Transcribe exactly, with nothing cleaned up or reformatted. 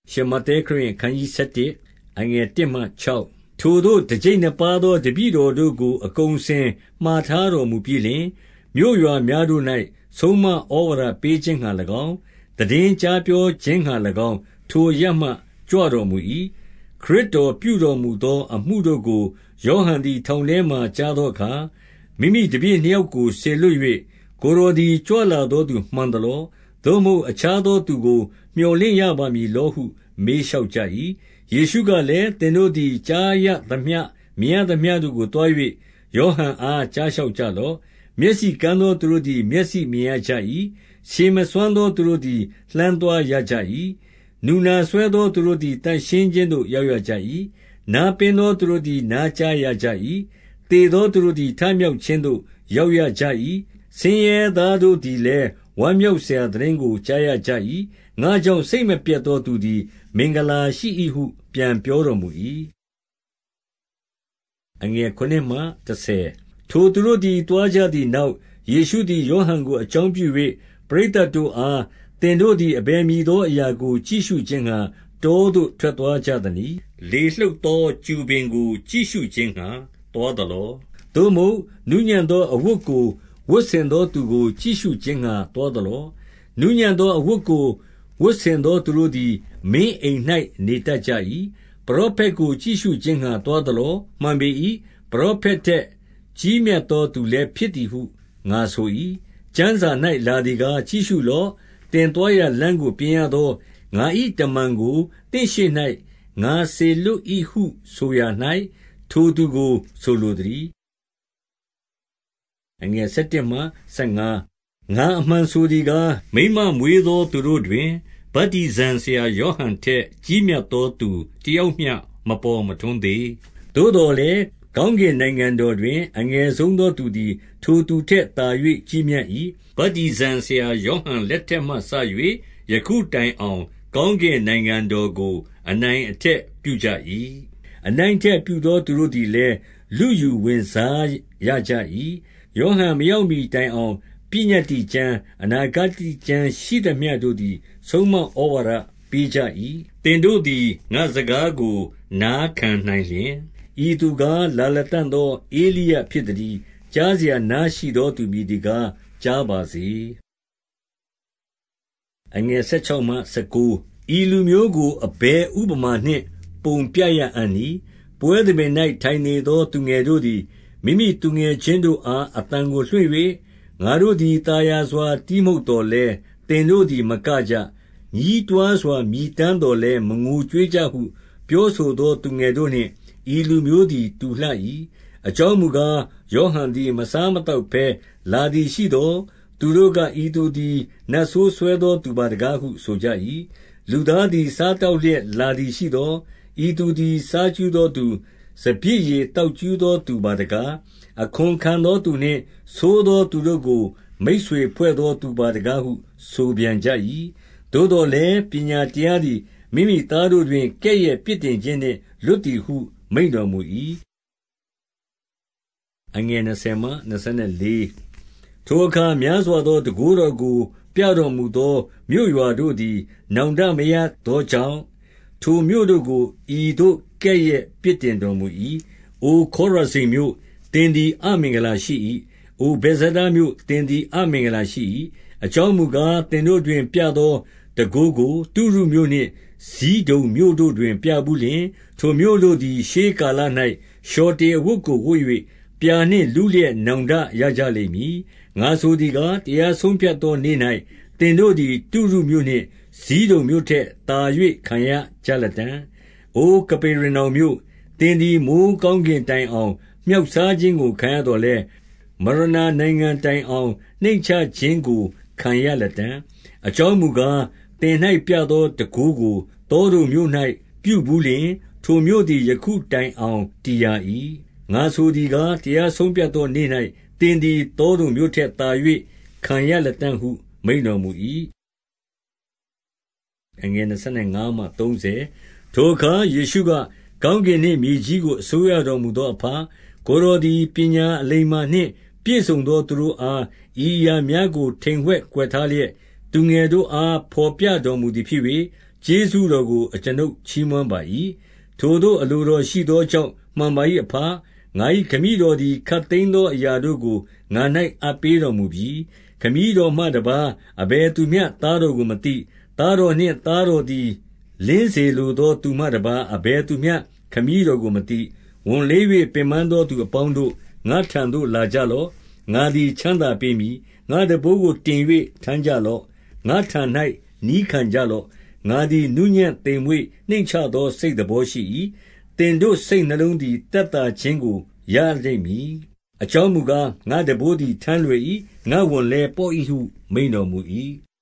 ရှမဿဲခရစ်ယာန်ခန်းကြီးsevenအငယ်oneမှsixထိုသို့တကျိပ်နှစ်ပါးသောတပည့်တော်တို့ကိုအကုန်အစင်မှာထားတော်မူပြီးလျှင်မြို့ရွာများတို့၌ဆုံးမဩဝါဒပေးခြင်းငှါ၎င်းသိတင်းကြားပြောခြင်းငှါ၎င်းထိုအရပ်မှကြွတော်မူ၏ခရစ်တော်ပြုတော်မူသောအမှုတို့ကိုယောဟန်သည်ထောင်ထဲမှကြားသောအခါမိမိတပည့်နှစ်ယောက်ကိုစေလွှတ်၍ကိုယ်တော်သည်ကြွလာသောသူမှန်သလောသို့မဟုတ်အခြားသောသူကိုမြော်လင့်ရပါမည်လောဟုမေးလျှောက်ကြ၏ယေရှုကလည်းသင်တို့သည်ကြားရသမျှမြင်ရသမျှတို့ကိုတွား၍ယောဟန်အားကြားလျှောက်ကြလော့မျက်စိကန်းသောသူတို့သည်မျက်စိမြင်ရကြ၏ခြေမစွမ်းသောသူတို့သည်လှမ်းသွားရကြ၏နူနာဆွဲသောသူတို့သည်တန်ရှင်းခြင်းသို့ရောက်ရကြ၏နားပင်သောသူတို့သည်နားကြားရကြ၏သေသောသူတို့သည်ထမြောက်ခြင်းသို့ရောက်ရကြ၏ဆင်းရဲသားတို့သည်လည်းဝမ်းမြောက်စရာသတင်းကိုကြားရကြ၏ငါကြောင့်စိတ်မပြတ်သောသူသည်မင်္ဂလာရှိ၏ဟုပြန်ပြောတော်မူ၏အငယ်nineမှtenထိုသူတို့သည်တွားကြသည့်နောက်ယေရှုသည်ယောဟန်ကိုအကြောင်းပြု၍ပရိသတ်တို့အားသင်တို့သည်အဘယ်မည်သောအရာကိုကြည့်ရှုခြင်းငှါတောသို့ထွက်သွားကြသနည်းလေလှုပ်သောကျူပင်ကိုကြည့်ရှုခြင်းငှါသွားသလောသို့မဟုတ်နူးညံ့သောအဝတ်ကိုဝတ်ဆင်သောသူကိုကြည့်ရှုခြင်းငှါသွားသလောနူးညံ့သောအဝတ်ကိုဝတ်ဆင်သောသူတို့သည်မင်းအိမ်၌နေတတ်ကြ၏ပရောဖက်ကိုကြည့်ရှုခြင်းငှါသွားသလောမှန်ပေ၏ပရောဖက်ထက်ကြီးမြတ်သောသူလည်းဖြစ်သည်ဟုငါဆို၏ကျမ်းစာ၌လာသည်ကားကြည့်ရှုလော့တင်သွားရလမ်းကိုပြင်ရသောငါ၏တမန်ကိုတင့်ရှိ၌ငါစေလွတ်၏ဟုဆိုရ၌ထိုသူကိုဆိုလိုသည်အငယ်sevenမှfifteenငါအမှန်ဆိုသည်ကားမိမမွေးသောသူတို့တွင်ဗတ္တိဇံဆရာယောဟန်ထက်ကြီးမြတ်သောသူတယောက်မျှမပေါ်မထွန်းသေးသို့တော်လည်းကောင်းကင်နိုင်ငံတော်တွင်အငယ်ဆုံးသောသူသည်ထိုသူထက်သာ၍ကြီးမြတ်၏ဗတ္တိဇံဆရာယောဟန်လက်ထက်မှစ၍ယခုတိုင်အောင်ကောင်းကင်နိုင်ငံတော်ကိုအနိုင်အထက်ပြုကြ၏အနိုင်ထက်ပြုသောသူတို့သည်လည်းလူယူဝင်စားရကြ၏ယောဟန်မရောက်မီတိုင်အောင်ပညတ္တိကျမ်းအနာဂတ္တိကျမ်းရှိသမျှတို့သည်ဆုံးမဩဝါဒပေးကြ၏သင်တို့သည်ငါစကားကိုနားခံနိုင်လျှင်ဤသူကားလာလတံ့သောဧလိယဖြစ်သည်ကြားเสียနားရှိသောသူမည်ဒီကားကြားပါစေအငယ်sixteenမှnineteenဤလူမျိုးကိုအဘယ်ဥပမာနှင့်ပုံပြရအံ့နည်းပွဲသဘင်၌ထိုင်နေသောသူငယ်တို့သည်မိမိသူငယ်ချင်းတို့အားအသံကိုလွှင့်၍ငါတို့သည်တာယာစွာတီးမှုတ်တော်လဲသင်တို့သည်မကကြညည်းတွားစွာမြည်တမ်းတော်လဲမငိုကြွေးကြဟုပြောဆိုသောသူငယ်တို့နှင့်ဤလူမျိုးသည်တူလှ၏အကြောင်းမူကားယောဟန်သည်မစားမသောက်ဘဲလာသည်ရှိသောသူတို့ကဤသူသည်နတ်ဆိုးဆွဲသောသူပါတကားဟုဆိုကြ၏လူသားသည်စားတောက်လျက်လာသည်ရှိသောဤသူသည်စားကျူးသောသူစပြည့်ရည်တောက်ကျူးသောသူပါတကားအခွန်ခံသောသူနှင့်ဆိုးသောသူတို့ကိုမိတ်ဆွေဖွဲ့သောသူပါတကားဟုဆိုပြန်ကြ၏သို့တော်လည်းပညာတရားသည်မိမိသားတို့တွင်ကဲ့ရဲ့ပြစ်တင်ခြင်းနှင့်လွတ်သည်ဟုမိန့်တော်မူ၏အငယ်twentyမှtwenty-fourထိုအခါများစွာသောတန်ခိုးတော်ကိုပြတော်မူသောမြို့ရွာတို့သည်နောင်တမရသောကြောင့်ထိုမြို့တို့ကိုဤသို့ကဲ့ရဲ့ပြစ်တင်တော်မူ၏အိုခောရဇိန်မြို့သင်သည်အမင်္ဂလာရှိ၏အိုဗေဇဒမြို့သင်သည်အမင်္ဂလာရှိ၏အကြောင်းမူကားသင်တို့တွင်ပြသောတန်ခိုးကိုတုရုမြို့နှင့်ဇိဒုန်မြို့တို့တွင်ပြဘူးလျှင်ထိုမြို့တို့သည်ရှေးကာလ၌လျှော်တေအဝတ်ကိုဝတ်၍ပြာနှင့်လူလျက်နောင်တရကြလိမ့်မည်ငါဆိုသည်ကားတရားဆုံးဖြတ်သောနေ့၌သင်တို့သည်တုရုမြို့နှင့်ဇိဒုန်မြို့ထက်သာ၍ခံရကြလတံ့အိုကပေရနောင်မြို့သင်သည်မိုဃ်းကောင်းကင်တိုင်အောင်မြောက်စားခြင်းကိုခံရသော်လည်းမရဏနိုင်ငံတိုင်အောင်နှိမ့်ချခြင်းကိုခံရလတံ့အကြောင်းမူကားသင်၌ပြသောတန်ခိုးကိုတောတို့မြို့၌ပြုဘူးလျှင်ထိုမြို့သည်ယခုတိုင်အောင်တည်ရ၏ငါဆိုသည်ကားတရားဆုံးဖြတ်သောနေ့၌သင်သည်တောတို့မြို့ထက်သာ၍ခံရလတံ့ဟုမိန့်တော်မူ၏အငယ်twenty-fiveမှthirtyထိုအခါယေရှုကကောင်းကင်နှင့်မြေကြီးကိုအစိုးရတော်မူသောအဖကိုယ်တော်သည်ပညာအလိမ္မာနှင့်ပြည့်စုံသောသူတို့အားဤအရာများကိုထိမ်ဝှက်ကွယ်ထားလျက်သူငယ်တို့အားဘော်ပြတော်မူသည်ဖြစ်၍ကျေးဇူးတော်ကို အကျွန်ုပ်ချီးမွမ်းပါ၏။ ထိုသို့အလိုတော်ရှိသောကြောင့် မှန်ပါ၏အဘ။ ငါ၏ခမည်းတော်သည် ခပ်သိမ်းသောအရာတို့ကို ငါ၌အပ်ပေးတော်မူပြီ။ ခမည်းတော်မှတပါး အဘယ်သူမျှ သားတော်ကိုမသိ။ သားတော်နှင့်သားတော်သည် လင်းစေလိုသောသူမှတပါး အဘယ်သူမျှ ခမည်းတော်ကိုမသိ။ ဝန်လေး၍ ပင်ပန်းသောသူအပေါင်းတို့၊ ငါ့ထံသို့လာကြလော့။ ငါသည်ချမ်းသာပေးမည်။ ငါ့တံပိုးကိုတင်၍ ထမ်းကြလော့။ ငါ့ထံ၌ နည်းခံကြလော့။ ငါသည် နူးညံ့သိမ်မွေ့နှိမ့်ချသော စိတ်သဘောရှိ၏။ သင်တို့စိတ်နှလုံးသည် သက်သာခြင်းကို ရလိမ့်မည်။ အကြောင်းမူကား၊ ငါ့တံပိုးသည် ထမ်းလွယ်၏။ ငါ့ဝန်လည်း ပေါ့၏ဟု မိန့်တော်မူ၏။